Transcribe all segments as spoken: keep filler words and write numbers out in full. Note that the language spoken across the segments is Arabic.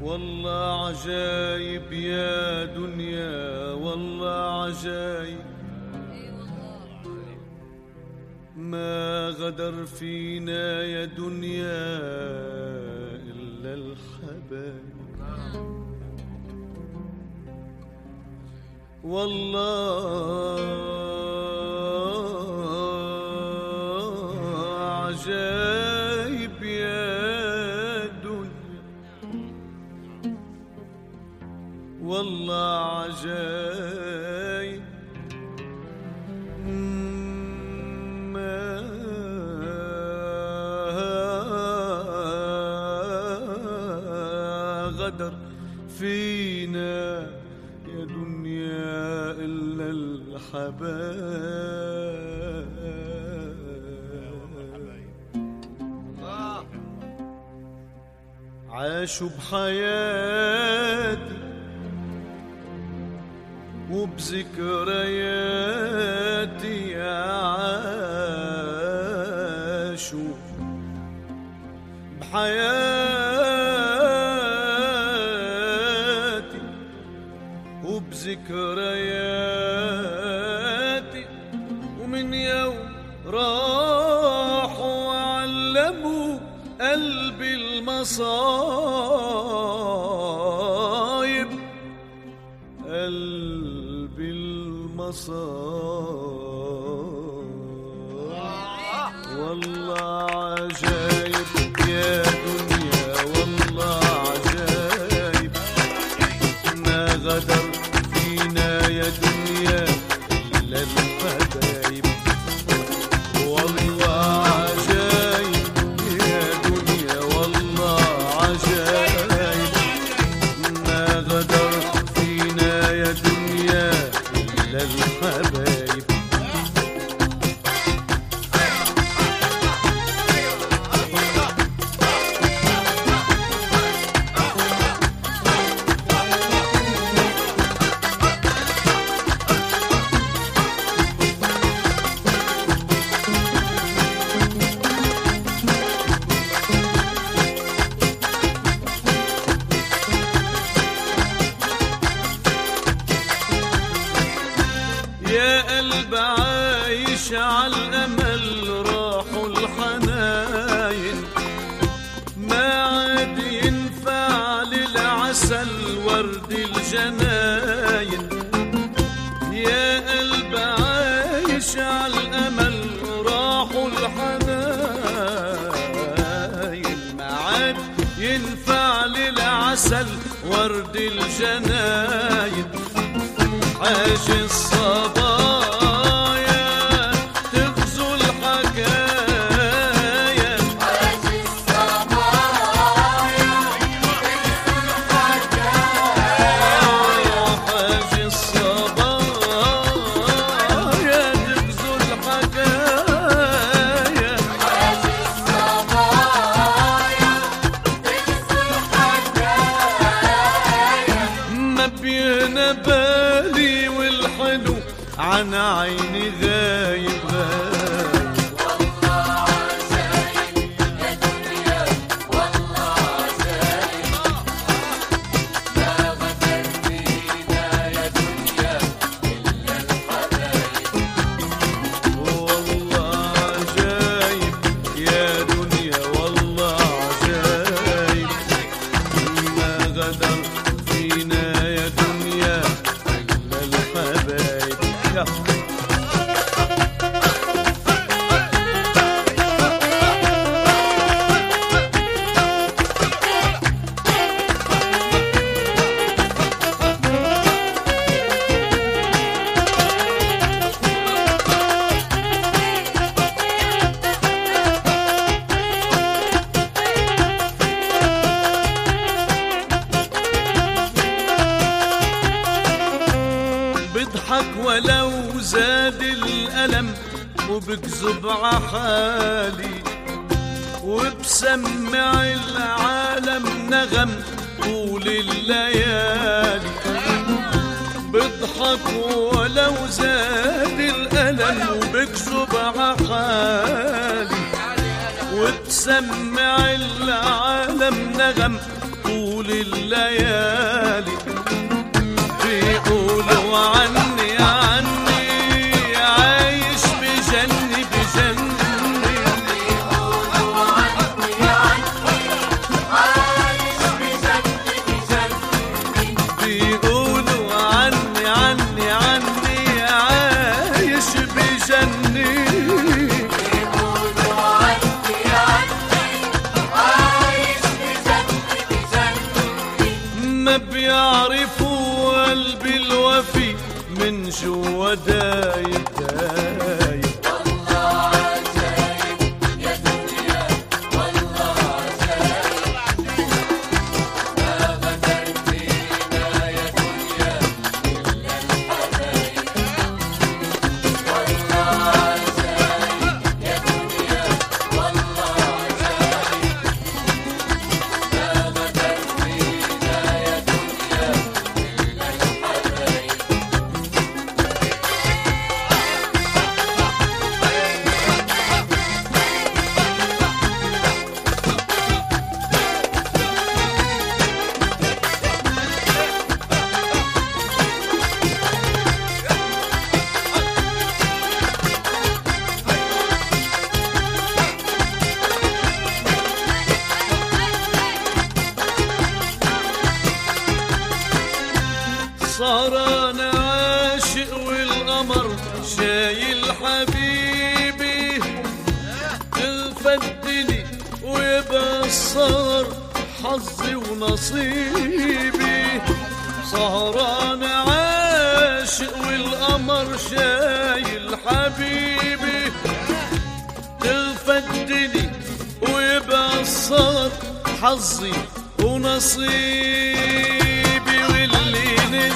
والله عجايب يا دنيا، والله عجايب ما غدر فينا يا دنيا إلا الحبايب. والله عجايب يا دنيا، والله عجايب ما غدر فينا يا دنيا إلا الحبايب. عاشوا بحياتي وبذكرياتي، عاشوا بحياتي وبذكرياتي، ومن يوم راحوا علموا قلبي المصايب، قلبي المصايب. والله عجايب يا دنيا، والله عجايب ما غدر فينا يا دنيا إلا الحبايب. والله عجايب يا دنيا، والله عجايب ما غدر فينا يا دنيا إلا الحبايب. يا قلب عايش عالأمل راحوا الحناين، ما عاد ينفع للعسل ورد الجناين. يا قلب عايش عالأمل راحوا الحناين، ما عاد ينفع للعسل ورد الجناين. عاش الصبايا تغزو الحكايا، عاش الصبايا تغزو الحكايا، عاش الصبايا تغزو الحكايا، عاش الصبايا تغزو الحكايا. ما بينا بالي والحلو عن عيني غايب غايب. والله عجايب يا دنيا، والله عجايب ما غدر فينا يا دنيا إلا الحبايب. والله عجايب يا دنيا، والله عجايب ما غدر فينا يا دنيا إلا الحبايب. يا بضحك ولو زاد الألم وبكذب عحالي، وبسمع العالم نغم طول الليالي. بضحك ولو زاد الألم وبكذب عحالي، وبسمع العالم نغم طول طول الليالي. بيقولوا عني عني عايش بجنة بجنة، بيقولوا عني عني عايش بجنة بجنة، بيقولوا عني عني عني عايش بجنة، بيقولوا عني عني عايش بجنة بجنة. ما بيعرفوا قلبي الوفي من جوا دايب دايب. والله عجايب يا دنيا والله عجايب، ما غدر فينا يا دنيا إلا الحبايب. والله عجايب يا دنيا والله عجايب، ما غدر فينا يا دنيا إلا الحبايب. صار انا عاشق والقمر شايل حبيبي، تفدني ويبقى السهر حظي ونصيبي. سهران عاشق والقمر شايل حبيبي، تفدني ويبقى السهر حظي ونصيبي. واللي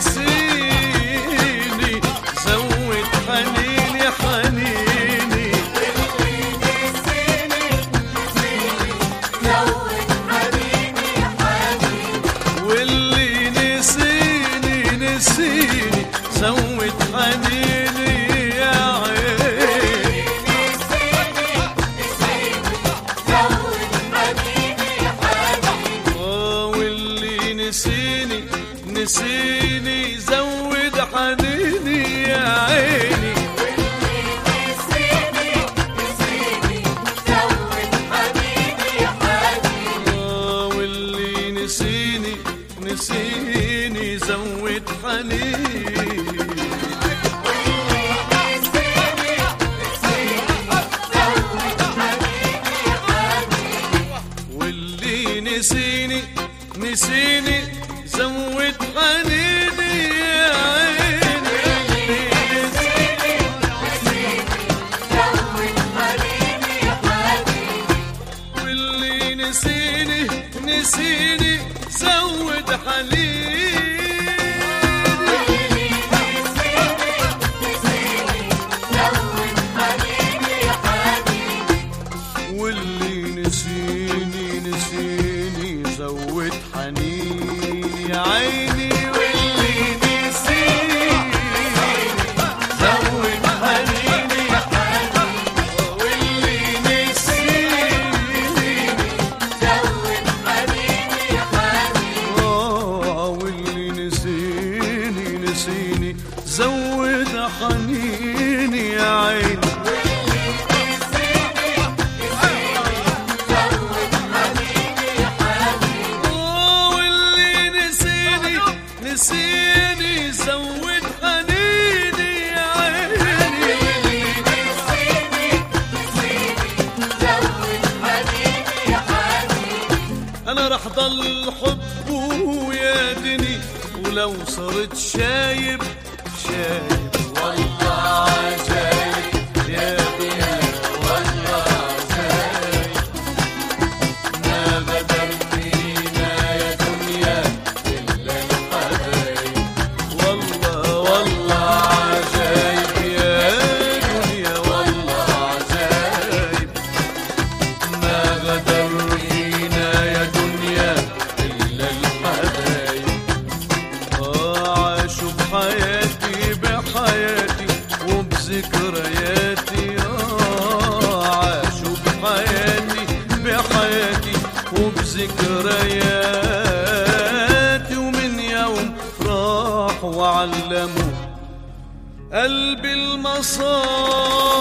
نسيني زود حنيني حنيني، واللي نسيني نسيني زود حنيني حنيني، واللي نسيني نسيني زود حنيني يا عيني. نسيني نسيني زود حنيني حنيني، آه واللي نسيني نسيني زود حنيني يا عيني. واللي نسيني نسيني زود حنيني حنيني، آه واللي نسيني نسيني زود حنيني. واللي نسيني نسيني زود حنيني حنيني، واللي نسيني نسيني زود حنيني يا عيني. نسيني نسيني زود حنيني حنيني، واللي نسيني نسيني زود حنيني. واللي نسيني نسيني زود حنيني حنيني، واللي نسيني نسيني زود حنيني يا عيني. واللي نسيني زود حنيني، واللي نسيني زود حنيني حنيني، آه واللي نسيني نسيني زود حنيني يا عيني. واللي نسيني نسيني زود حنيني حنيني، آه واللي نسيني نسيني زود حنيني يا عيني. نسيني نسيني زود حنيني حنيني، انا رح ضل حبه يا دني ولو صرت شايب شايب. والله عجايب يا دنيا والله عجايب، ما غدر فينا يا دنيا إلا الحبايب. والله والله عجايب يا دنيا والله عجايب، ما غدر فينا يا دنيا إلا الحبايب. آه عاشوا بحياتي بحياتي وبذكرياتي، آه عاشوا بحياتي بحياتي وبذكرياتي. علموا قلبي المصاب